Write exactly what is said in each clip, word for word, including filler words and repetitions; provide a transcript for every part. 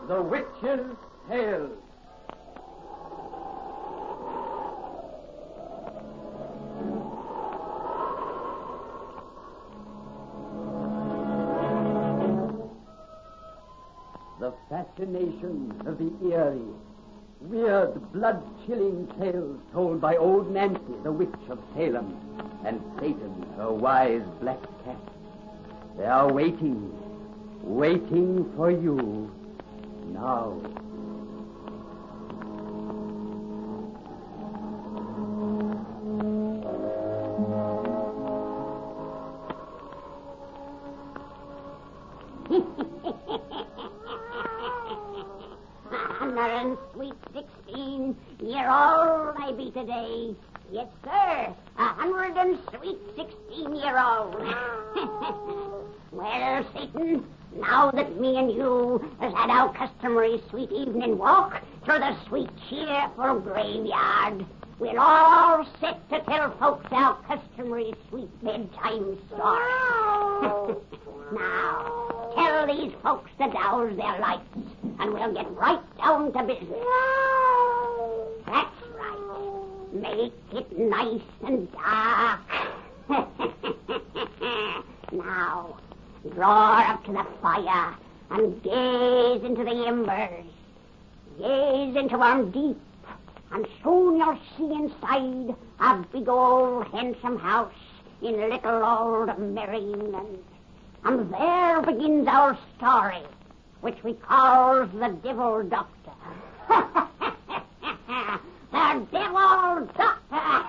The Witch's Tale. The fascination of the eerie, weird, blood-chilling tales told by old Nancy, the witch of Salem, and Satan, her wise black cat. They are waiting, waiting for you now. And sweet sixteen year old I be today. Yes, sir, a hundred and sweet sixteen year old. Well, Satan, now that me and you has had our customary sweet evening walk through the sweet cheerful graveyard, we'll all sit to tell folks our customary sweet bedtime story. Now, tell these folks to douse their lights, and we'll get right down to business. That's right. Make it nice and dark. Now, draw up to the fire and gaze into the embers. Gaze into them deep, and soon you'll see inside a big old handsome house in little old Merry England. And there begins our story, which we call the Devil Doctor. The Devil Doctor!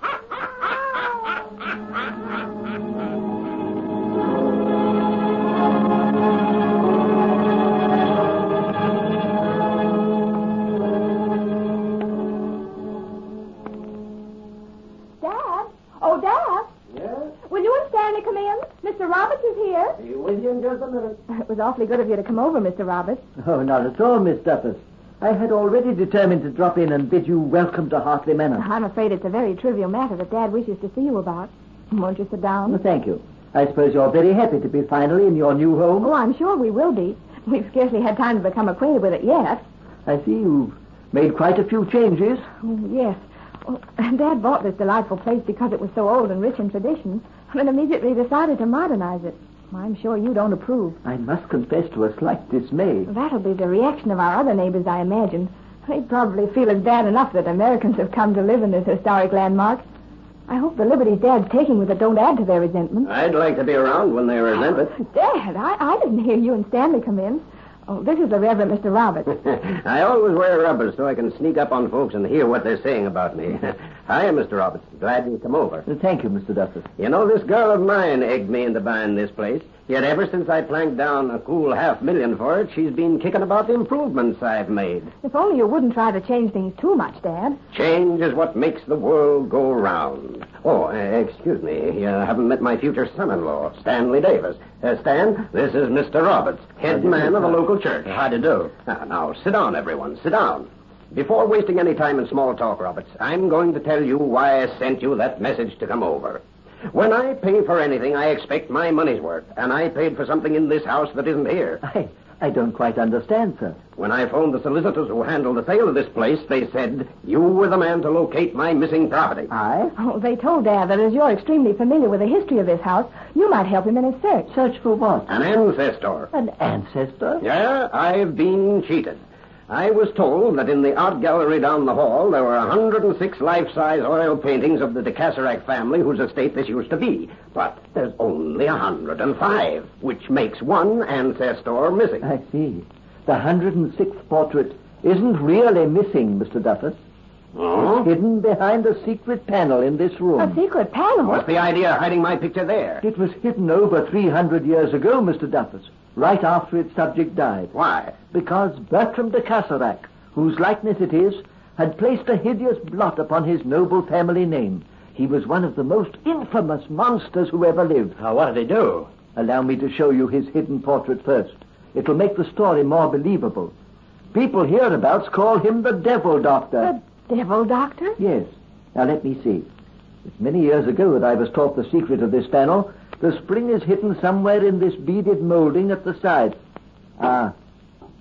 Dad? Oh, Dad? Yes? Will you and Stanley come in? Mister Roberts is here. Be with you in just a minute. It was awfully good of you to come over, Mister Roberts. Oh, not at all, Miss Duffus. I had already determined to drop in and bid you welcome to Hartley Manor. I'm afraid it's a very trivial matter that Dad wishes to see you about. Won't you sit down? Well, thank you. I suppose you're very happy to be finally in your new home. Oh, I'm sure we will be. We've scarcely had time to become acquainted with it yet. I see you've made quite a few changes. Oh, yes. Oh, Dad bought this delightful place because it was so old and rich in traditions, and immediately decided to modernize it. I'm sure you don't approve. I must confess to a slight dismay. That'll be the reaction of our other neighbors, I imagine. They probably feel it's bad enough that Americans have come to live in this historic landmark. I hope the liberties Dad's taking with it don't add to their resentment. I'd like to be around when they resent it. Dad, I, I didn't hear you and Stanley come in. Oh, this is the Reverend Mister Roberts. I always wear rubbers so I can sneak up on folks and hear what they're saying about me. Hi, Mister Roberts. Glad you come over. Thank you, Mister Duffus. You know, this girl of mine egged me into buying this place. Yet ever since I planked down a cool half million for it, she's been kicking about the improvements I've made. If only you wouldn't try to change things too much, Dad. Change is what makes the world go round. Oh, uh, excuse me. You haven't met my future son-in-law, Stanley Davis. Uh, Stan, this is Mister Roberts, head man of the local church. How do you do? Now, now, sit down, everyone. Sit down. Before wasting any time in small talk, Roberts, I'm going to tell you why I sent you that message to come over. When I pay for anything, I expect my money's worth, and I paid for something in this house that isn't here. I, I don't quite understand, sir. When I phoned the solicitors who handled the sale of this place, they said you were the man to locate my missing property. I? Oh, they told Dad that as you're extremely familiar with the history of this house, you might help him in his search. Search for what? An ancestor. An ancestor? Yeah, I've been cheated. I was told that in the art gallery down the hall there were one hundred six life-size oil paintings of the de Caserac family whose estate this used to be. But there's only one hundred five, which makes one ancestor missing. I see. The one hundred sixth portrait isn't really missing, Mister Duffus. Oh? It's hidden behind a secret panel in this room. A secret panel? What's the idea of hiding my picture there? It was hidden over three hundred years ago, Mister Duffus, right after its subject died. Why? Because Bertram de Caserac, whose likeness it is, had placed a hideous blot upon his noble family name. He was one of the most infamous monsters who ever lived. Now, what did he do? Allow me to show you his hidden portrait first. It'll make the story more believable. People hereabouts call him the Devil Doctor. The Devil Doctor? Yes. Now, let me see. It's many years ago that I was taught the secret of this panel. The spring is hidden somewhere in this beaded molding at the side. Ah,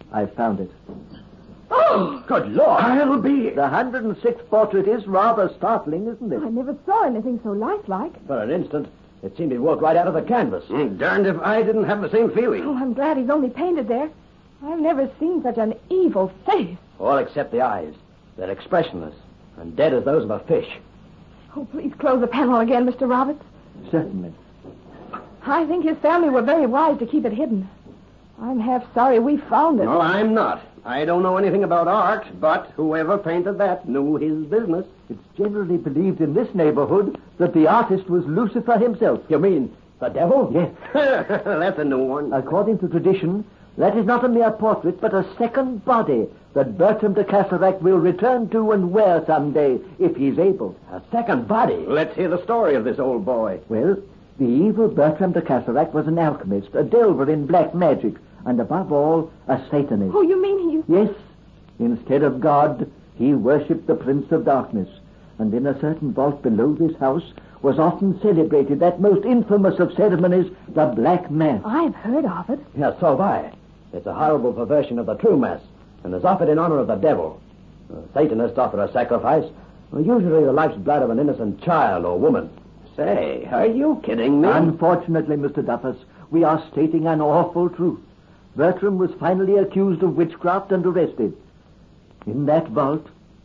I found it. Oh, good Lord. I'll be... The one hundred sixth portrait is rather startling, isn't it? I never saw anything so lifelike. For an instant, it seemed he'd walked right out of the canvas. Mm, darned if I didn't have the same feeling. Oh, I'm glad he's only painted there. I've never seen such an evil face. All except the eyes. They're expressionless and dead as those of a fish. Oh, please close the panel again, Mister Roberts. Certainly. I think his family were very wise to keep it hidden. I'm half sorry we found it. No, I'm not. I don't know anything about art, but whoever painted that knew his business. It's generally believed in this neighborhood that the artist was Lucifer himself. You mean the devil? Yes. That's a new one. According to tradition, that is not a mere portrait, but a second body that Bertram de Caserac will return to and wear someday, if he's able. A second body? Let's hear the story of this old boy. Well, the evil Bertram de Caserac was an alchemist, a delver in black magic, and above all, a Satanist. Oh, you mean he... Yes. Instead of God, he worshipped the Prince of Darkness. And in a certain vault below this house was often celebrated that most infamous of ceremonies, the Black Mass. I've heard of it. Yes, so have I. It's a horrible perversion of the true Mass, and is offered in honor of the devil. The Satanists offer a sacrifice, usually the life's blood of an innocent child or woman. Say, are you kidding me? Unfortunately, Mister Duffus, we are stating an awful truth. Bertram was finally accused of witchcraft and arrested. In that vault,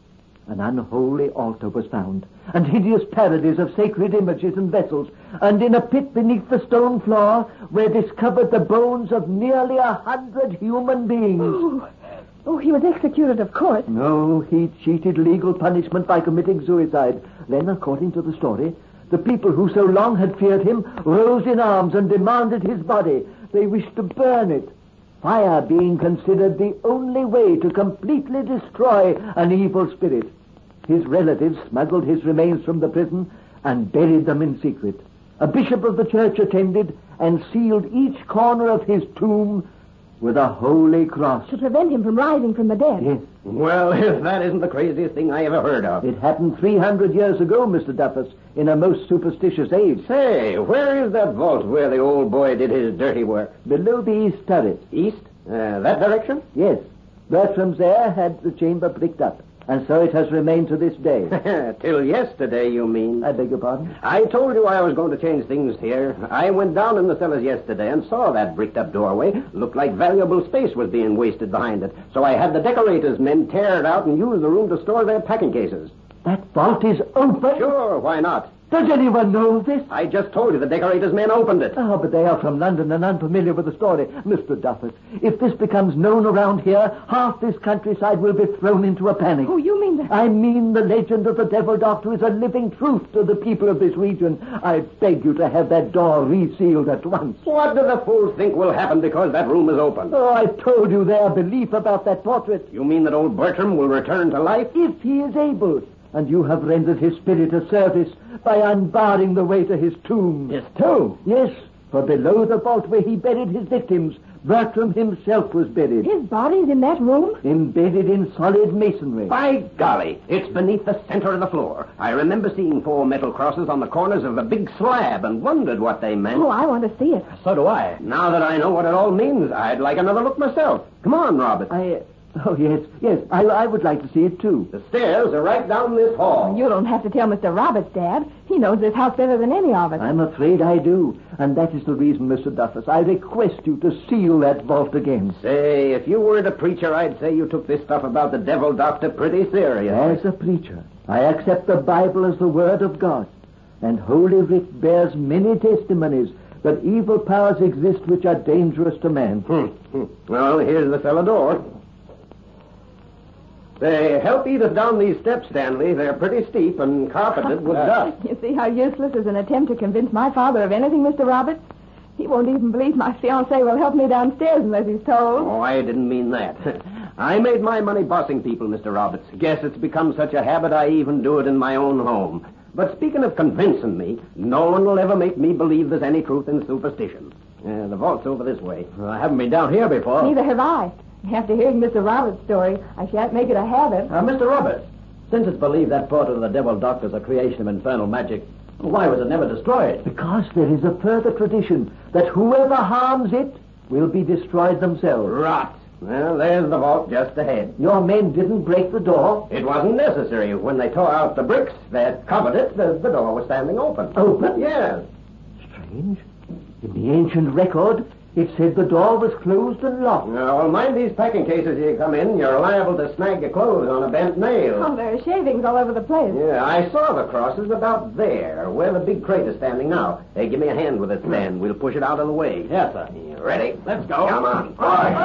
an unholy altar was found, and hideous parodies of sacred images and vessels, and in a pit beneath the stone floor were discovered the bones of nearly a hundred human beings. Oh, oh, he was executed, of course. No, he cheated legal punishment by committing suicide. Then, according to the story, the people who so long had feared him rose in arms and demanded his body. They wished to burn it, fire being considered the only way to completely destroy an evil spirit. His relatives smuggled his remains from the prison and buried them in secret. A bishop of the church attended and sealed each corner of his tomb with a holy cross. To prevent him from rising from the dead. Yes. Well, if that isn't the craziest thing I ever heard of. It happened three hundred years ago, Mister Duffus, in a most superstitious age. Say, where is that vault where the old boy did his dirty work? Below the east turret. East? Uh, that direction? Yes. Bertram's heir had the chamber bricked up, and so it has remained to this day. Till yesterday, you mean? I beg your pardon? I told you I was going to change things here. I went down in the cellars yesterday and saw that bricked-up doorway. Looked like valuable space was being wasted behind it. So I had the decorators' men tear it out and use the room to store their packing cases. That vault is open? Sure, why not? Does anyone know this? I just told you the decorators' men opened it. Oh, but they are from London and unfamiliar with the story. Mister Duffus, if this becomes known around here, half this countryside will be thrown into a panic. Oh, you mean that... I mean the legend of the Devil Doctor is a living truth to the people of this region. I beg you to have that door resealed at once. What do the fools think will happen because that room is open? Oh, I told you their belief about that portrait. You mean that old Bertram will return to life? If he is able. And you have rendered his spirit a service by unbarring the way to his tomb. His tomb? Yes, for below the vault where he buried his victims, Bertram himself was buried. His body's in that room? Embedded in solid masonry. By golly, it's beneath the center of the floor. I remember seeing four metal crosses on the corners of the big slab and wondered what they meant. Oh, I want to see it. So do I. Now that I know what it all means, I'd like another look myself. Come on, Robert. I... Oh, yes, yes, I, I would like to see it, too. The stairs are right down this hall. You don't have to tell Mister Roberts, Dad. He knows this house better than any of us. I'm afraid I do. And that is the reason, Mister Duffus, I request you to seal that vault again. Say, if you weren't a preacher, I'd say you took this stuff about the Devil Doctor pretty serious. As a preacher, I accept the Bible as the Word of God. And Holy Writ bears many testimonies that evil powers exist which are dangerous to man. Hmm. hmm. Well, here's the cellar door. Say, help Edith down these steps, Stanley. They're pretty steep and carpeted with dust. You see how useless is an attempt to convince my father of anything, Mister Roberts? He won't even believe my fiancé will help me downstairs unless he's told. Oh, I didn't mean that. I made my money bossing people, Mister Roberts. Guess it's become such a habit I even do it in my own home. But speaking of convincing me, no one will ever make me believe there's any truth in superstition. Uh, the vault's over this way. Well, I haven't been down here before. Neither have I. After hearing Mister Roberts' story, I shan't make it a habit. Uh, Mister Roberts, since it's believed that portrait of the Devil Doctor is a creation of infernal magic, why was it never destroyed? Because there is a further tradition that whoever harms it will be destroyed themselves. Rot. Well, there's the vault just ahead. Your men didn't break the door? It wasn't necessary. When they tore out the bricks that covered it, the, the door was standing open. Open? Yes. Strange. In the ancient record, it said the door was closed and locked. Now, well, mind these packing cases you come in. You're liable to snag your clothes on a bent nail. Oh, there are shavings all over the place. Yeah, I saw the crosses about there, where the big crate is standing now. Hey, give me a hand with it, Stan. We'll push it out of the way. Yes, sir. You ready? Let's go. Come on.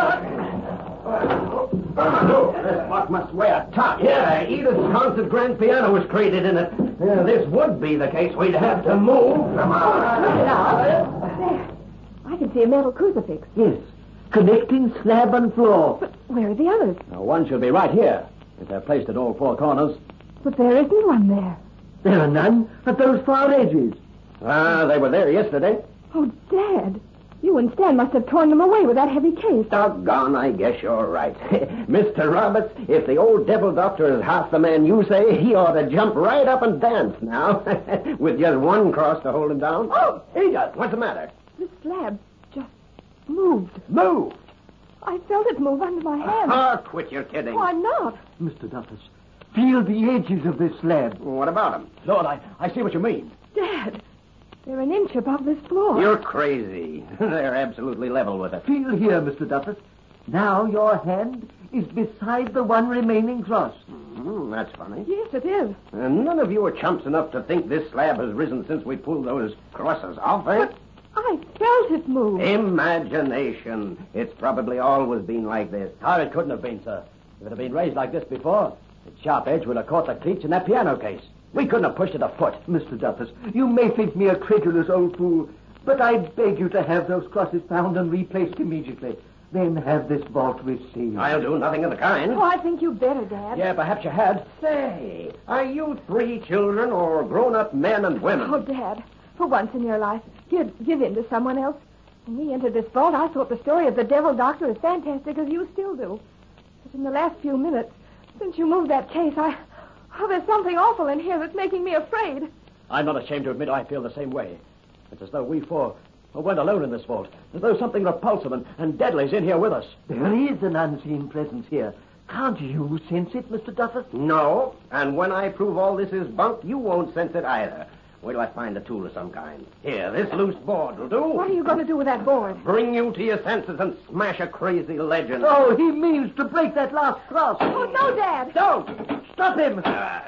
This block must weigh a ton. Yeah, Edith's concert grand piano was created in it. Yeah, this would be the case. We'd have to move. Come on. Look it out. There. I can see a metal crucifix. Yes. Connecting slab and floor. But where are the others? Now, one should be right here, if they're placed at all four corners. But there isn't one there. There are none at those far edges. Ah, they were there yesterday. Oh, Dad. You and Stan must have torn them away with that heavy case. Doggone, I guess you're right. Mister Roberts, if the old devil doctor is half the man you say, he ought to jump right up and dance now. With just one cross to hold him down. Oh, Edith, what's the matter? The slab just moved. Move. I felt it move under my hand. Oh, quit your kidding. Why not? Mister Duffus, feel the edges of this slab. What about him? Lord, I, I see what you mean. Dad, they're an inch above this floor. You're crazy. They're absolutely level with it. Feel here, Mister Duffus. Now your hand is beside the one remaining cross. Mm, that's funny. Yes, it is. And none of you are chumps enough to think this slab has risen since we pulled those crosses off, eh? But I felt it move. Imagination. It's probably always been like this. Oh, it couldn't have been, sir. If it had been raised like this before, its sharp edge would have caught the cleats in that piano case. We couldn't have pushed it a foot. Mister Duffus, you may think me a credulous old fool, but I beg you to have those crosses found and replaced immediately. Then have this vault received. I'll do nothing of the kind. Oh, I think you better, Dad. Yeah, perhaps you had. Say, are you three children or grown-up men and women? Oh, Dad, for once in your life, give, give in to someone else. When we entered this vault, I thought the story of the devil doctor as fantastic as you still do. But in the last few minutes, since you moved that case, I... Oh, there's something awful in here that's making me afraid. I'm not ashamed to admit I feel the same way. It's as though we four weren't alone in this vault. As though something repulsive and, and deadly's in here with us. There is an unseen presence here. Can't you sense it, Mister Duffus? No, and when I prove all this is bunk, you won't sense it either. Wait till I find a tool of some kind. Here, this loose board will do. What are you going to do with that board? Bring you to your senses and smash a crazy legend. Oh, he means to break that last cross. Oh, no, Dad. Don't! Stop him! Uh,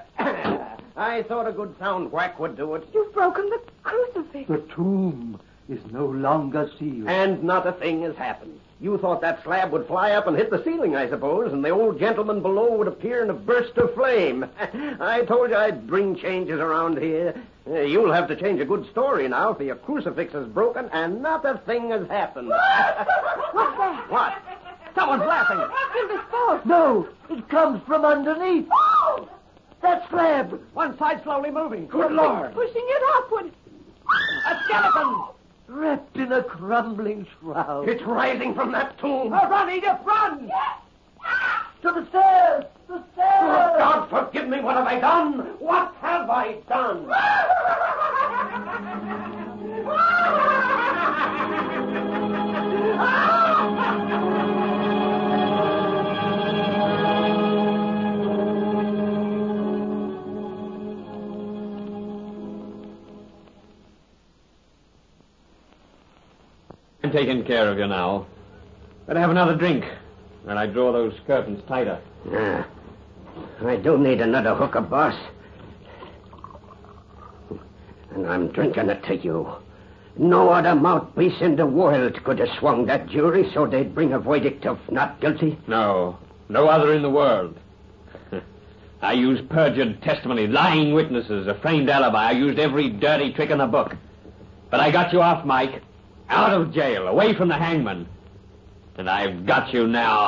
I thought a good sound whack would do it. You've broken the crucifix. The tomb is no longer sealed. And not a thing has happened. You thought that slab would fly up and hit the ceiling, I suppose, and the old gentleman below would appear in a burst of flame. I told you I'd bring changes around here. Uh, you'll have to change a good story now, for your crucifix is broken and not a thing has happened. What's that? What? Someone's laughing. In this vault. No, it comes from underneath. Oh! That slab. One side slowly moving. Good Lord. Pushing it upward. A skeleton! Wrapped in a crumbling shroud. It's rising from that tomb. Oh, run, Edith, run! To the stairs! The stairs! Oh, God, forgive me. What have I done? What have I done? I'm taking care of you now. Better have another drink, and I draw those curtains tighter. Yeah. I do need another hooker, boss. And I'm drinking it to you. No other mouthpiece in the world could have swung that jury so they'd bring a verdict of not guilty. No, no other in the world. I used perjured testimony, lying witnesses, a framed alibi. I used every dirty trick in the book. But I got you off, Mike. Out of jail, away from the hangman. And I've got you now.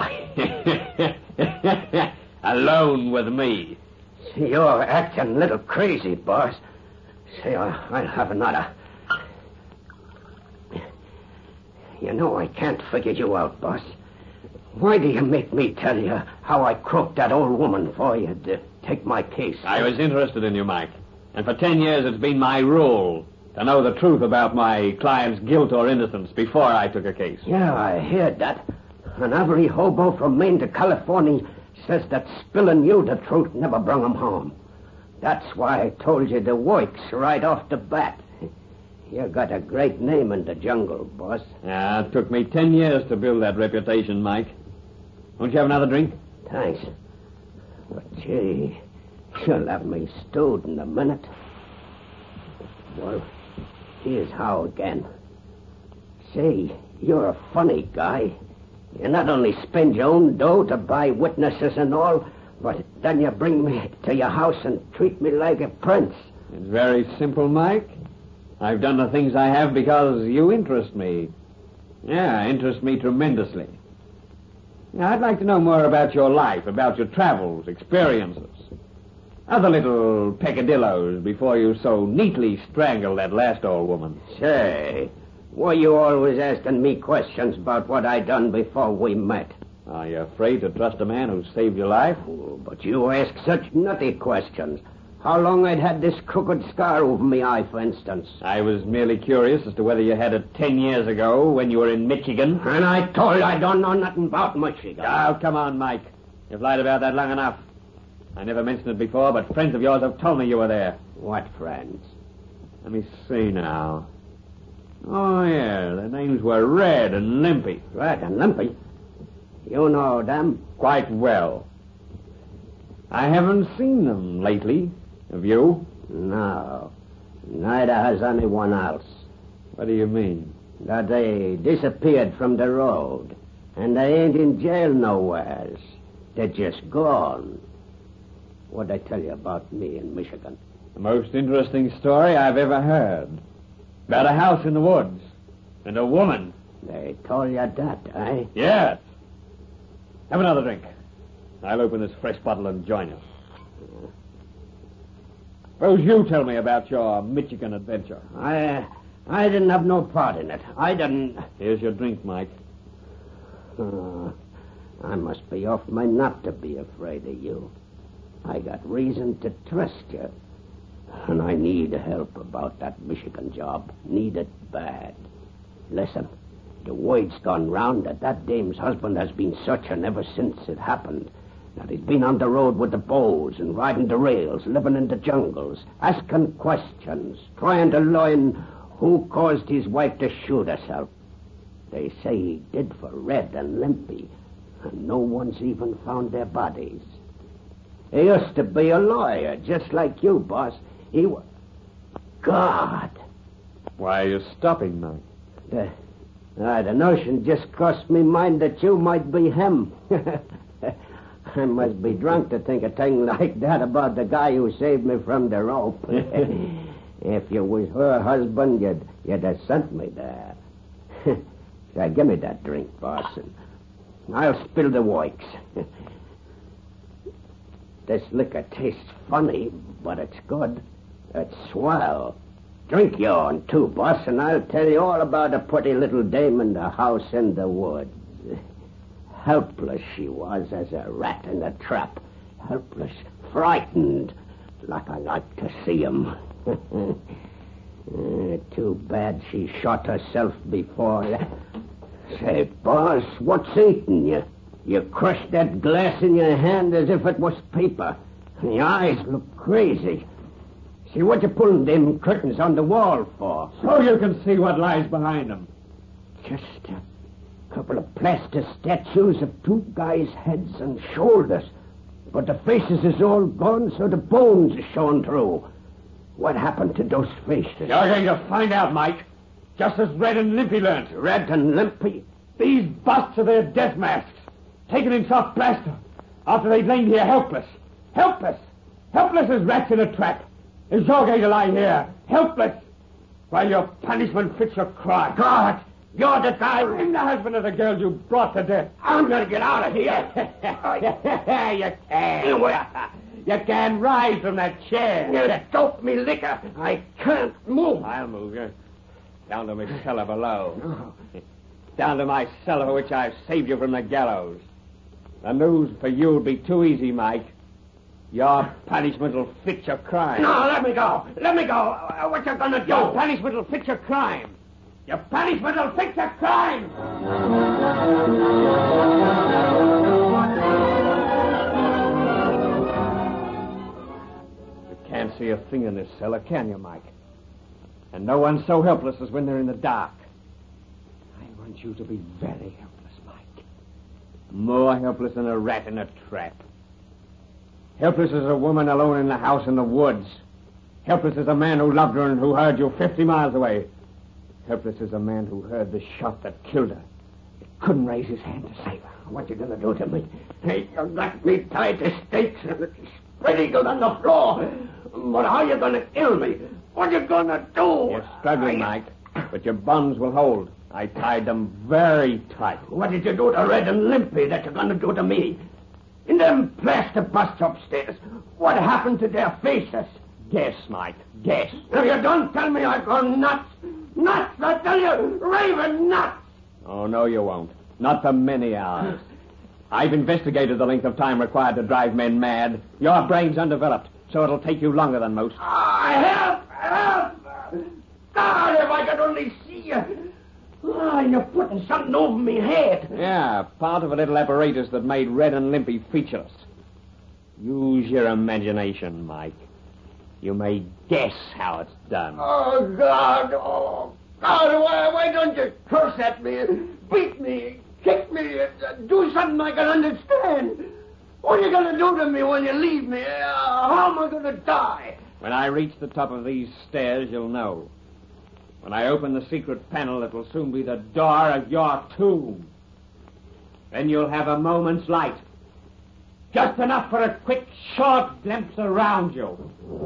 Alone with me. See, you're acting a little crazy, boss. Say, I'll, I'll have another. You know I can't figure you out, boss. Why do you make me tell you how I croaked that old woman for you to take my case? I was interested in you, Mike. And for ten years it's been my rule to know the truth about my client's guilt or innocence before I took a case. Yeah, I heard that. And every hobo from Maine to California says that spilling you the truth never brung him home. That's why I told you the works right off the bat. You got a great name in the jungle, boss. Yeah, it took me ten years to build that reputation, Mike. Won't you have another drink? Thanks. But, gee, you'll have me stewed in a minute. Well, here's how again. Say, you're a funny guy. You not only spend your own dough to buy witnesses and all, but then you bring me to your house and treat me like a prince. It's very simple, Mike. I've done the things I have because you interest me. Yeah, interest me tremendously. Now, I'd like to know more about your life, about your travels, experiences. Other little peccadillos before you so neatly strangled that last old woman. Say, why you always asking me questions about what I done before we met? Are you afraid to trust a man who saved your life? Oh, but you ask such nutty questions. How long I'd had this crooked scar over me eye, for instance. I was merely curious as to whether you had it ten years ago when you were in Michigan. And I told you I don't know nothing about Michigan. Oh, come on, Mike. You've lied about that long enough. I never mentioned it before, but friends of yours have told me you were there. What friends? Let me see now. Oh, yeah, their names were Red and Limpy. Red and Limpy? You know them? Quite well. I haven't seen them lately. Have you? No. Neither has anyone else. What do you mean? That they disappeared from the road, and they ain't in jail nowheres. They're just gone. What'd I tell you about me in Michigan? The most interesting story I've ever heard. About a house in the woods. And a woman. They told you that, eh? Yes. Have another drink. I'll open this fresh bottle and join you. Suppose you tell me about your Michigan adventure. I I didn't have no part in it. I didn't... Here's your drink, Mike. Uh, I must be off my nut to be afraid of you. I got reason to trust you. And I need help about that Michigan job. Need it bad. Listen, the word's gone round that that dame's husband has been searching ever since it happened. That he's been on the road with the bows and riding the rails, living in the jungles, asking questions, trying to learn who caused his wife to shoot herself. They say he did for Red and Limpy, and no one's even found their bodies. He used to be a lawyer, just like you, boss. He was... God! Why are you stopping, Mike? The, uh, the notion just crossed me mind that you might be him. I must be drunk to think a thing like that about the guy who saved me from the rope. If you was her husband, you'd, you'd have sent me there. So give me that drink, boss, and I'll spill the works. This liquor tastes funny, but it's good. It's swell. Drink yourn, too, boss, and I'll tell you all about a pretty little dame in the house in the woods. Helpless she was as a rat in a trap. Helpless, frightened, like I like to see 'em. uh, too bad she shot herself before. Say, boss, what's eating you? You crushed that glass in your hand as if it was paper. And your eyes look crazy. See, what you pulling them curtains on the wall for? So you can see what lies behind them. Just a couple of plaster statues of two guys' heads and shoulders. But the faces is all gone, so the bones are showing through. What happened to those faces? You're going to find out, Mike. Just as Red and Limpy learnt. Red and Limpy? These busts are their death masks, taken in soft plaster, after they'd lain here helpless. Helpless! Helpless as rats in a trap. And you're going to lie here, helpless, while your punishment fits your crime. God! You're the guy... I'm the husband of the girl you brought to death. I'm going to get out of here. You can. You can rise from that chair. You dope me liquor. I can't move. I'll move you. Down to my cellar below. Down to my cellar for which I've saved you from the gallows. The news for you'll be too easy, Mike. Your punishment will fit your crime. No, let me go. Let me go. Uh, what you gonna do? Your punishment will fit your crime. Your punishment will fit your crime. thing in this cellar, can you, Mike? And no one's so helpless as when they're in the dark. I want you to be very helpless, Mike. More helpless than a rat in a trap. Helpless as a woman alone in the house in the woods. Helpless as a man who loved her and who heard you fifty miles away. Helpless as a man who heard the shot that killed her. He couldn't raise his hand to save her. What you gonna do to me? Hey, you got me tied to stakes and spread eagled on the floor. But how you gonna kill me? What you gonna do? You're struggling, Mike, but your bonds will hold. I tied them very tight. What did you do to Red and Limpy that you're gonna do to me? In them plaster busts upstairs, what happened to their faces? Guess, Mike, guess. If you don't tell me, I'll go nuts. Nuts, I tell you, raving nuts. Oh, no, you won't. Not for many hours. I've investigated the length of time required to drive men mad. Your brain's undeveloped, so it'll take you longer than most. Ah, help, help! God, if I could only see you. Oh, you're putting something over me head. Yeah, part of a little apparatus that made Red and Limpy featureless. Use your imagination, Mike. You may guess how it's done. Oh, God, oh, God, why, why don't you curse at me, beat me, kick me, uh, do something I can understand? What are you going to do to me when you leave me? Uh, how am I going to die? When I reach the top of these stairs, you'll know. When I open the secret panel, it will soon be the door of your tomb. Then you'll have a moment's light. Just enough for a quick, short glimpse around you.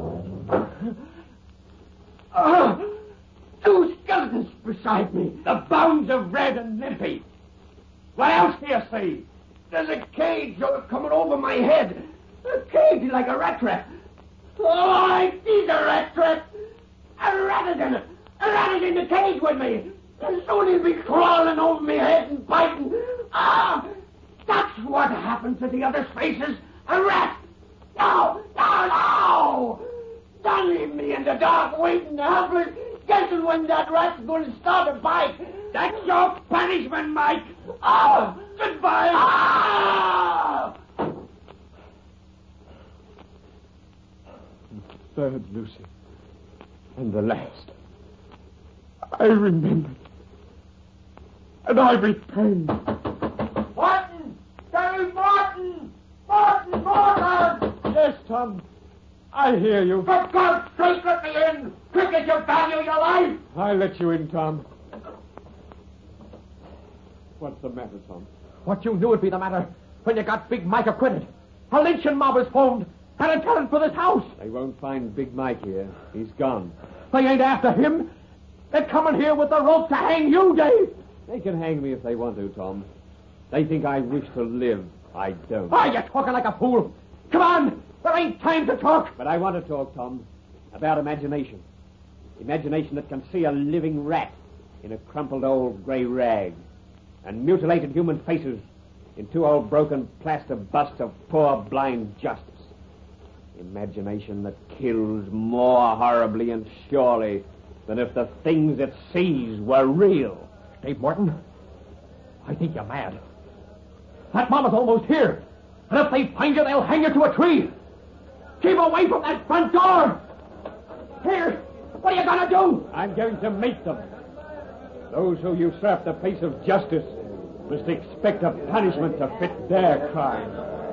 Uh, two skeletons beside me. The bones of Red and Limpy. What else do you see? There's a cage coming over my head. A cage like a rat trap. Oh, I see the rat trap. A rat is in it. A rat is in the cage with me. And soon he'll be crawling over my head and biting. Ah! That's what happened to the other faces. A rat! No! No! No! Don't leave me in the dark, waiting, helpless, guessing when that rat's going to start a bite. That's your punishment, Mike. Oh! Goodbye! Ah! Third, Lucy. And the last. I remembered. And I repaid. Martin! Terry Martin! Martin! Martin! Yes, Tom. I hear you. For God's sake, let me in! Quick as you value your life! I'll let you in, Tom. What's the matter, Tom? What you knew would be the matter when you got Big Mike acquitted. A lynching mob is formed and a tenant for this house. They won't find Big Mike here. He's gone. They ain't after him. They're coming here with the rope to hang you, Dave. They can hang me if they want to, Tom. They think I wish to live. I don't. Why, you're talking like a fool. Come on. There ain't time to talk. But I want to talk, Tom, about imagination. Imagination that can see a living rat in a crumpled old gray rag and mutilated human faces in two old broken plaster busts of poor blind justice. Imagination that kills more horribly and surely than if the things it sees were real. Dave Morton, I think you're mad. That mob is almost here. And if they find you, they'll hang you to a tree. Keep away from that front door. Here, what are you going to do? I'm going to meet them. Those who usurp the place of justice must expect a punishment to fit their crime.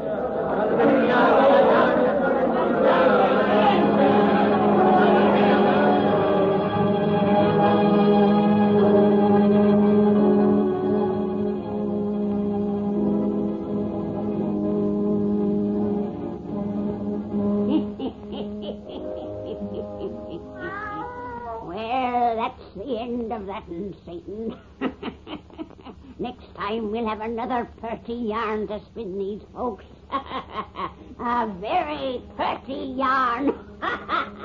Well, that's the end of that, Satan. Next time we'll have another purty yarn to spin these folks. A very purty yarn.